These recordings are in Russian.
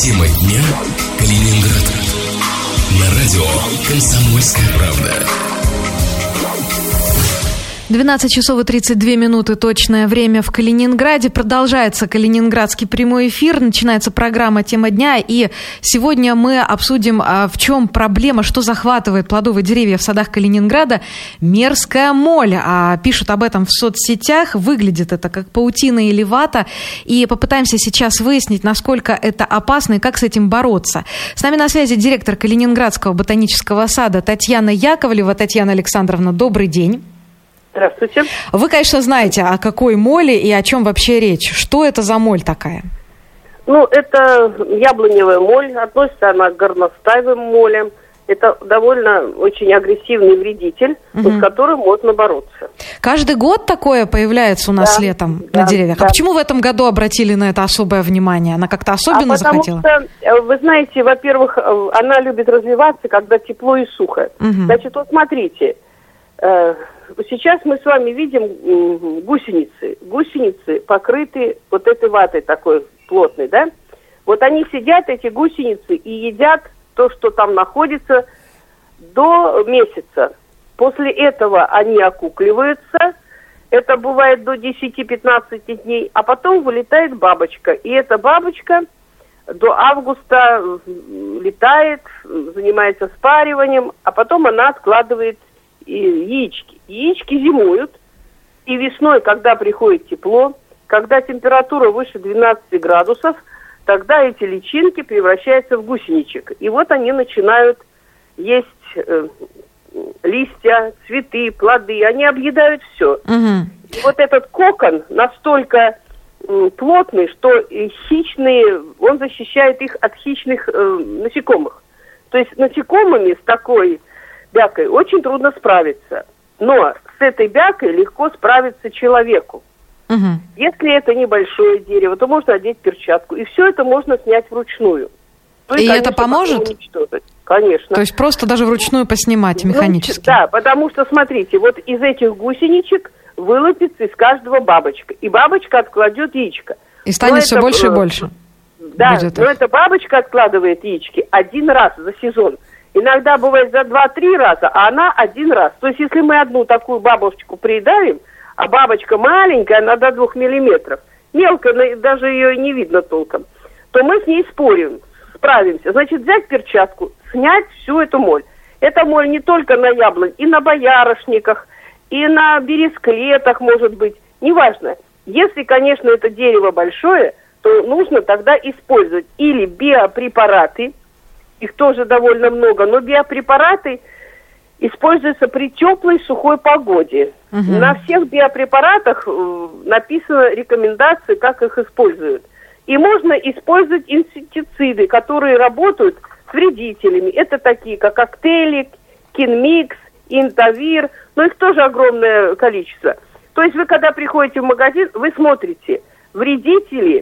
Темой дня Калининград. На радио «Комсомольская правда». 12 часов и 32 минуты точное время в Калининграде. Продолжается калининградский прямой эфир. Начинается программа «Тема дня». И сегодня мы обсудим, в чем проблема, что захватывает плодовые деревья в садах Калининграда. Мерзкая моль. Пишут об этом в соцсетях. Выглядит это как паутина или вата. И попытаемся сейчас выяснить, насколько это опасно и как с этим бороться. С нами на связи директор Калининградского ботанического сада Татьяна Яковлева. Татьяна Александровна, добрый день. Здравствуйте. Вы, конечно, знаете, о какой моли и о чем вообще речь. Что это за моль такая? Это яблоневая моль. Относится она к горностаевым молям. Это довольно очень агрессивный вредитель, с которым можно бороться. Каждый год такое появляется у нас летом на деревьях. А почему в этом году обратили на это особое внимание? Она как-то особенно захотела? Потому что, вы знаете, во-первых, она любит развиваться, когда тепло и сухо. Значит, вот смотрите. Сейчас мы с вами видим гусеницы. Гусеницы покрыты вот этой ватой такой плотной, да? Вот они сидят, эти гусеницы, и едят то, что там находится, до месяца. После этого они окукливаются. Это бывает до 10-15 дней. А потом вылетает бабочка. И эта бабочка до августа летает, занимается спариванием, а потом она откладывает яички. Яички зимуют, и весной, когда приходит тепло, когда температура выше 12 градусов, тогда эти личинки превращаются в гусеничек. И вот они начинают есть листья, цветы, плоды, они объедают все. И вот этот кокон настолько плотный, что хищные, он защищает их от хищных насекомых. То есть насекомыми с такой бякой очень трудно справиться. Но с этой бякой легко справиться человеку. Если это небольшое дерево, то можно одеть перчатку. И все это можно снять вручную. И это поможет? Конечно. То есть просто даже вручную поснимать механически? Да, потому что, смотрите, вот из этих гусеничек вылупится из каждого бабочка. И бабочка откладет яичко. И станет все больше и больше? Да, но эта бабочка откладывает яички один раз за сезон. Иногда бывает за 2-3 раза, а она один раз. То есть, если мы одну такую бабочку приедаем, а бабочка маленькая, она до 2 миллиметров, мелкая, даже ее не видно толком, то мы с ней справимся. Значит, взять перчатку, снять всю эту моль. Эта моль не только на яблонь, и на боярышниках, и на бересклетах, может быть, неважно. Если, конечно, это дерево большое, то нужно тогда использовать или биопрепараты, их тоже довольно много, но биопрепараты используются при теплой, сухой погоде. На всех биопрепаратах написаны рекомендации, как их используют. И можно использовать инсектициды, которые работают с вредителями. Это такие, как Актелик, Кинмикс, Интавир, но их тоже огромное количество. То есть вы, когда приходите в магазин, вы смотрите вредители,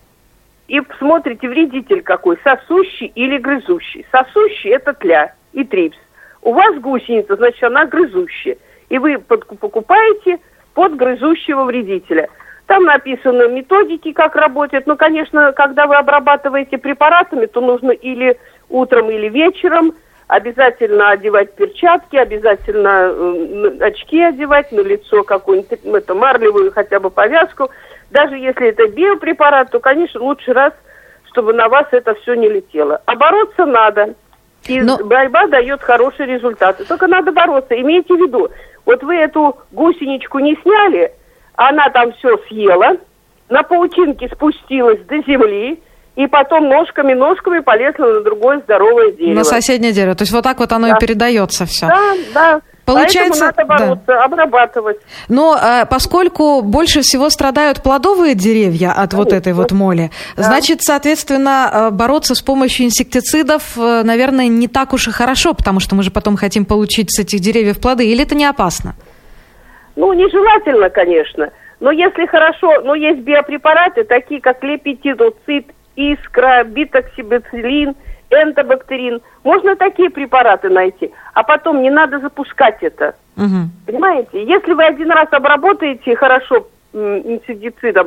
и смотрите, вредитель какой, сосущий или грызущий. Сосущий – это тля и трипс. У вас гусеница, значит, она грызущая. И вы покупаете под грызущего вредителя. Там написаны методики, как работает. Но, конечно, когда вы обрабатываете препаратами, то нужно или утром, или вечером обязательно одевать перчатки, обязательно очки одевать, на лицо какую-нибудь марлевую хотя бы повязку. Даже если это биопрепарат, то, конечно, лучше раз, чтобы на вас это все не летело. А бороться надо. И борьба дает хорошие результаты. Только надо бороться. Имейте в виду, вот вы эту гусеничку не сняли, она там все съела, на паутинке спустилась до земли, и потом ножками полезла на другое здоровое дерево. На соседнее дерево. То есть вот так вот оно и передается все. Да. Получается, поэтому надо бороться, обрабатывать. Но поскольку больше всего страдают плодовые деревья от вот этой вот моли, значит, соответственно, бороться с помощью инсектицидов, наверное, не так уж и хорошо, потому что мы же потом хотим получить с этих деревьев плоды. Или это не опасно? Нежелательно, конечно. Но если хорошо, есть биопрепараты, такие как лепетидоцид, искра, битоксибацилин, энтобактерин. Можно такие препараты найти, а потом не надо запускать это. Понимаете? Если вы один раз обработаете хорошо инсектицидом,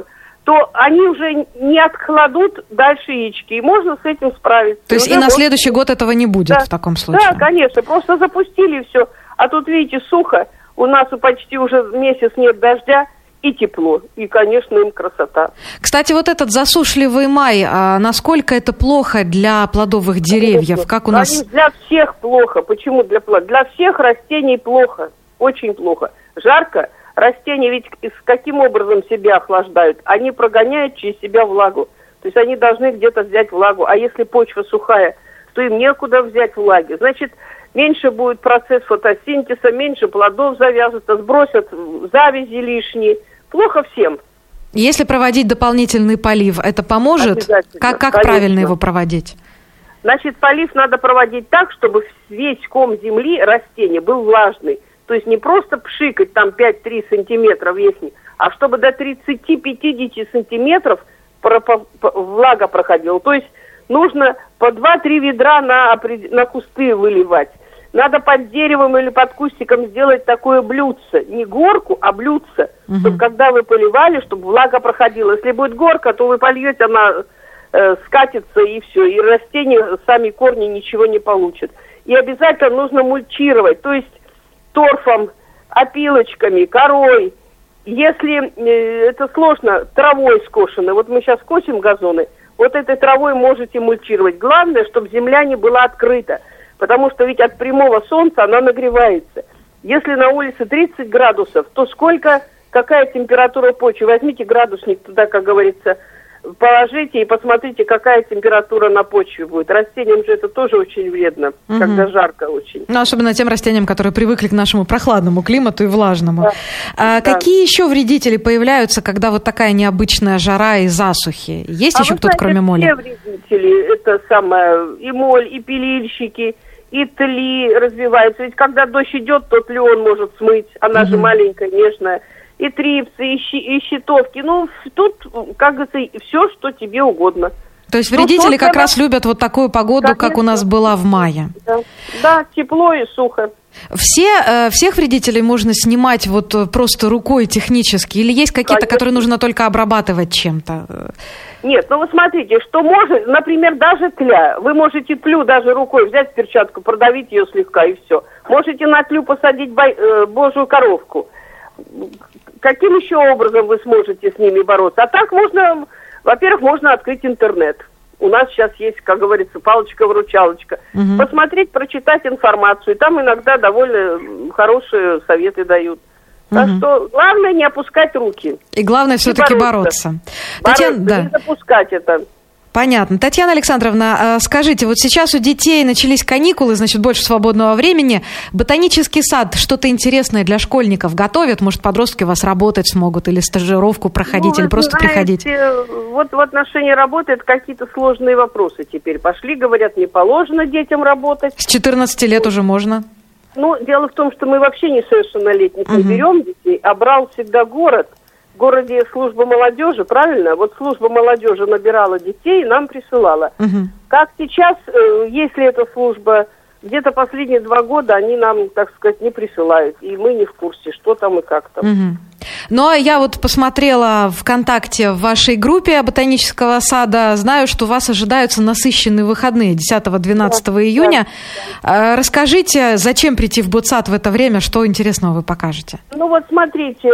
то они уже не откладут дальше яички, и можно с этим справиться. То есть и на следующий год этого не будет в таком случае? Да, конечно, просто запустили и все. А тут, видите, сухо, у нас почти уже месяц нет дождя, и тепло, и, конечно, им красота. Кстати, вот этот засушливый май, насколько это плохо для плодовых деревьев? Конечно. Как у нас... Для всех плохо. Почему для всех растений плохо, очень плохо. Жарко, растения ведь каким образом себя охлаждают? Они прогоняют через себя влагу. То есть они должны где-то взять влагу. А если почва сухая, то им некуда взять влаги. Значит, меньше будет процесс фотосинтеза, меньше плодов завяжется, сбросят завязи лишние. Плохо всем. Если проводить дополнительный полив, это поможет? Как правильно его проводить? Значит, полив надо проводить так, чтобы весь ком земли растения был влажный. То есть не просто пшикать там 5-3 сантиметра верхний, а чтобы до 30-50 сантиметров влага проходила. То есть нужно по 2-3 ведра на кусты выливать. Надо под деревом или под кустиком сделать такое блюдце. Не горку, а блюдце. Чтобы когда вы поливали, чтобы влага проходила. Если будет горка, то вы польете, она скатится и все. И растения, сами корни ничего не получат. И обязательно нужно мульчировать. То есть торфом, опилочками, корой. Если это сложно, травой скошенной. Вот мы сейчас косим газоны. Вот этой травой можете мульчировать. Главное, чтобы земля не была открыта. Потому что ведь от прямого солнца она нагревается. Если на улице 30 градусов, то какая температура почвы? Возьмите градусник туда, как говорится, положите и посмотрите, какая температура на почве будет. Растениям же это тоже очень вредно, когда жарко очень. Ну, особенно тем растениям, которые привыкли к нашему прохладному климату и влажному. Да. Какие еще вредители появляются, когда вот такая необычная жара и засухи? Есть еще кто-то, кроме моли? Все вредители, это самое, и моль, и пилильщики, и тли развиваются. Ведь когда дождь идет, то тлю он может смыть, она же маленькая, нежная. И трипсы, и щитовки. Ну, тут, как говорится, все, что тебе угодно. То есть вредители как раз любят вот такую погоду, конечно, как у нас была в мае. Да, тепло и сухо. Всех вредителей можно снимать вот просто рукой технически? Или есть какие-то, конечно, которые нужно только обрабатывать чем-то? Нет, ну вы смотрите, что может, например, даже тля. Вы можете тлю даже рукой взять в перчатку, продавить ее слегка и все. Можете на тлю посадить божью коровку. Каким еще образом вы сможете с ними бороться? А так можно, во-первых, можно открыть интернет. У нас сейчас есть, как говорится, палочка-выручалочка. Посмотреть, прочитать информацию. Там иногда довольно хорошие советы дают. Так что главное не опускать руки. И главное все-таки бороться. Татьяна, не запускать это. Понятно. Татьяна Александровна, скажите, вот сейчас у детей начались каникулы, значит, больше свободного времени. Ботанический сад что-то интересное для школьников готовит? Может, подростки у вас работать смогут или стажировку проходить, или просто приходить? Вот в отношении работы это какие-то сложные вопросы теперь пошли. Говорят, не положено детям работать. С 14 лет уже можно? Ну, дело в том, что мы вообще несовершеннолетних не берем детей, а брал всегда город. В городе служба молодежи, правильно? Вот служба молодежи набирала детей и нам присылала. Как сейчас, если эта служба, где-то последние 2 года они нам, так сказать, не присылают. И мы не в курсе, что там и как там. Ну, а я вот посмотрела ВКонтакте в вашей группе Ботанического сада. Знаю, что у вас ожидаются насыщенные выходные 10-12 июня. Расскажите, зачем прийти в Ботсад в это время? Что интересного вы покажете? Ну, вот смотрите...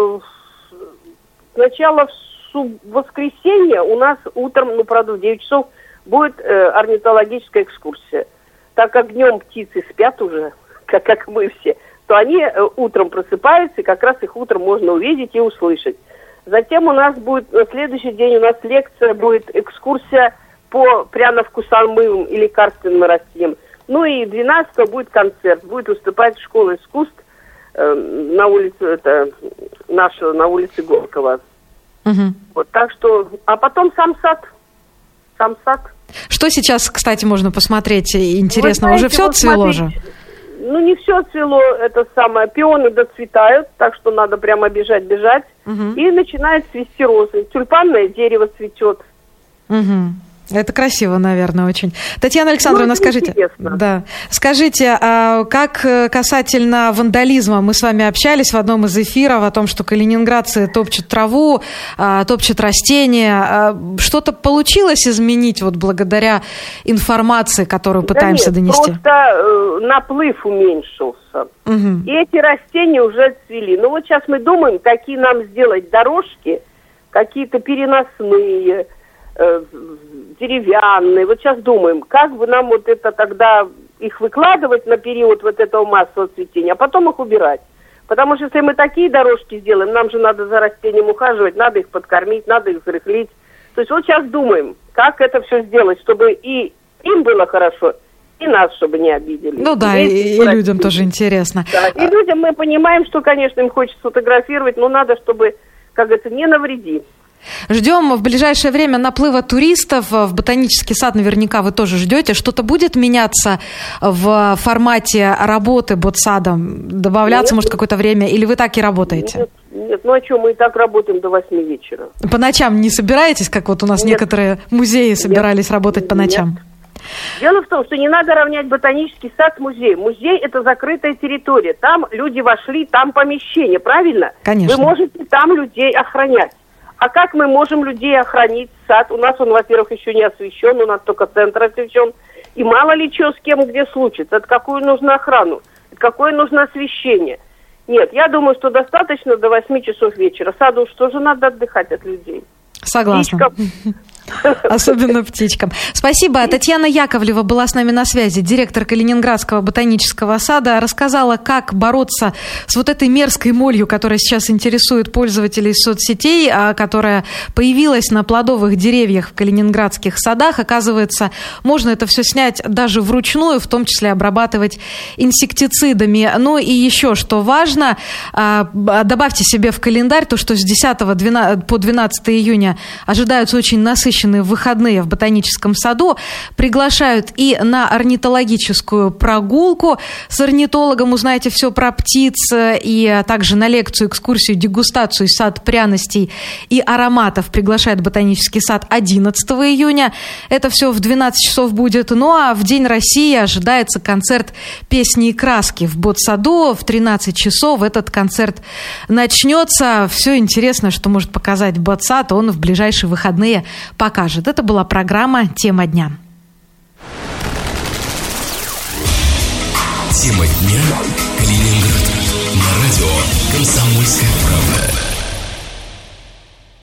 Сначала в воскресенье у нас утром, правда, в 9 часов будет орнитологическая экскурсия. Так как днем птицы спят уже, как мы все, то они утром просыпаются, и как раз их утром можно увидеть и услышать. Затем у нас будет, на следующий день у нас лекция, будет экскурсия по пряно-вкусовым и лекарственным растениям. Ну и 12-го будет концерт, будет выступать школа искусств на улице, на улице Горького. Вот, так что, а потом сам сад. Что сейчас, кстати, можно посмотреть интересно? Уже все цвело же? Ну, не все цвело, это самое. Пионы доцветают, так что надо прямо бежать. И начинает цвести розы. Тюльпанное дерево цветет. Это красиво, наверное, очень. Татьяна Александровна, скажите, как касательно вандализма, мы с вами общались в одном из эфиров о том, что калининградцы топчут траву, топчут растения. Что-то получилось изменить вот благодаря информации, которую пытаемся донести? Просто наплыв уменьшился. Угу. И эти растения уже отцвели. Ну вот сейчас мы думаем, какие нам сделать дорожки, какие-то переносные, деревянные. Вот сейчас думаем, как бы нам вот это тогда их выкладывать на период вот этого массового цветения, а потом их убирать. Потому что если мы такие дорожки сделаем, нам же надо за растением ухаживать, надо их подкормить, надо их взрыхлить. То есть вот сейчас думаем, как это все сделать, чтобы и им было хорошо, и нас, чтобы не обидели. Ну да, и людям тоже интересно. Да, и людям мы понимаем, что, конечно, им хочется фотографировать, но надо, чтобы, как говорится, не навреди. Ждем в ближайшее время наплыва туристов. В ботанический сад наверняка вы тоже ждете. Что-то будет меняться в формате работы ботсадом? Добавляться, может, какое-то время? Или вы так и работаете? Нет, ну а что, мы и так работаем до 8 вечера. По ночам не собираетесь, как вот у нас некоторые музеи собирались работать по ночам? Нет. Дело в том, что не надо равнять ботанический сад с музеем. Музей – это закрытая территория. Там люди вошли, там помещение, правильно? Конечно. Вы можете там людей охранять. А как мы можем людей охранить? Сад у нас, он, во-первых, еще не освещен, у нас только центр освещен. И мало ли что с кем где случится. Это какую нужно охрану? Это какое нужно освещение? Нет, я думаю, что достаточно до 8 часов вечера. Саду уж тоже надо отдыхать от людей. Согласна. Особенно птичкам. Спасибо. Татьяна Яковлева была с нами на связи, директор Калининградского ботанического сада. Рассказала, как бороться с вот этой мерзкой молью, которая сейчас интересует пользователей соцсетей, которая появилась на плодовых деревьях в калининградских садах. Оказывается, можно это все снять даже вручную, в том числе обрабатывать инсектицидами. Ну и еще, что важно, добавьте себе в календарь то, что с 10 по 12 июня ожидаются очень насыщенные выходные в ботаническом саду. Приглашают и на орнитологическую прогулку с орнитологом. Узнаете все про птиц, и также на лекцию, экскурсию, дегустацию сад пряностей и ароматов приглашает ботанический сад 11 июня. Это все в 12 часов будет. Ну а в День России ожидается концерт «Песни и краски» в ботсаду. В 13 часов этот концерт начнется. Все интересное, что может показать ботсад, он в ближайшие выходные покажет. Это была программа «Тема дня». Тема дня. Калининград. На радио «Комсомольская правда».